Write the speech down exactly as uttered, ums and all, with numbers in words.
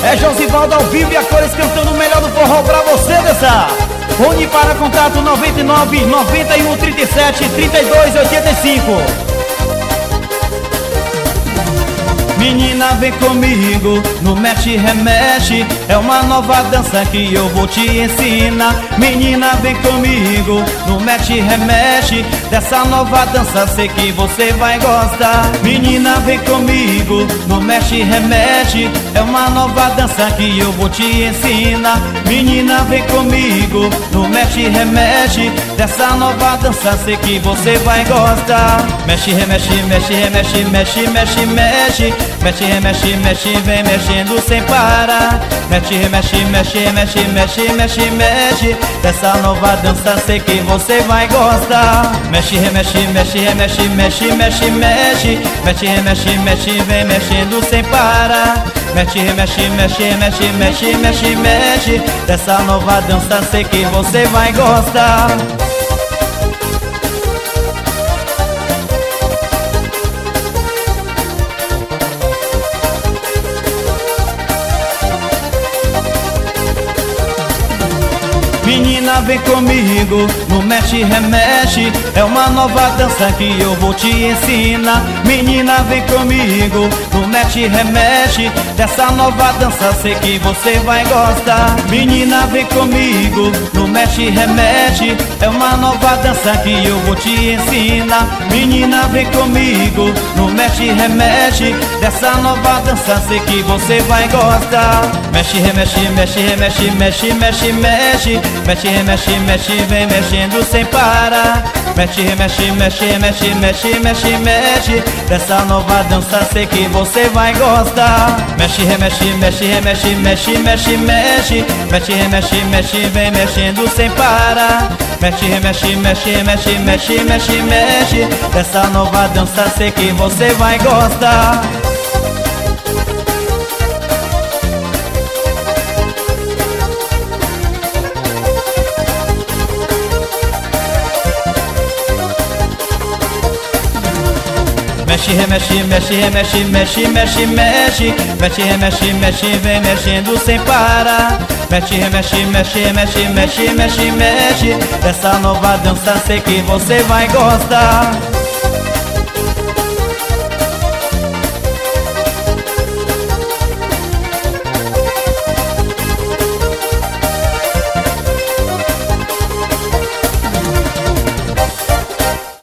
É Josivaldo ao vivo e a cores cantando o melhor do forró pra você dançar. Fone para contato noventa e nove, noventa e um, trinta e sete, trinta e dois, oitenta e cinco. Menina, vem comigo no mexe remexe, é uma nova dança que eu vou te ensinar. Menina, vem comigo no mexe remexe, dessa nova dança sei que você vai gostar. Menina, vem comigo no mexe remexe, é uma nova dança que eu vou te ensinar. Menina, vem comigo no mexe remexe, dessa nova dança sei que você vai gostar. Mexe remexe, mexe remexe, mexe mexe mexe. Mexe, remexe, mexe, vem mexendo sem parar. Mexe, remexe, mexe, mexe, mexe, mexe, mexe, dessa nova dança sei que você vai gostar. Mexe, remexe, mexe, remexe, mexe, mexe, mexe. Mexe, remexe, mexe, vem mexendo sem parar. Mexe, remexe, mexe, mexe, mexe, mexe, mexe, dessa nova dança sei que você vai gostar. Menina, vem comigo no mexe remexe, é uma nova dança que eu vou te ensinar. Menina, vem comigo no mexe remexe, dessa nova dança sei que você vai gostar. Menina, vem comigo no mexe remexe, é uma nova dança que eu vou te ensinar. Menina, vem comigo no mexe remexe, dessa nova dança sei que você vai gostar. Mexe, remexe, mexe, remexe, mexe, mexe, mexe. Mexe, remexe, mexe, vem mexendo sem parar. Mexe, remexe, mexe, mexe, mexe, mexe, mexe, dessa nova dança sei que você vai gostar. Mexe, remexe, mexe, remexe, mexe, mexe, mexe. Mexe, remexe, mexe, vem mexendo sem parar. Mexe, remexe, mexe, mexe, mexe, mexe, mexe, dessa nova dança sei que você vai gostar. Mexe, remexe, mexe, remexe, mexe, mexe, mexe. Mexe, remexe, mexe, vem mexendo sem parar. Mexe, remexe, mexe, mexe, mexe, mexe, mexe, dessa nova dança sei que você vai gostar.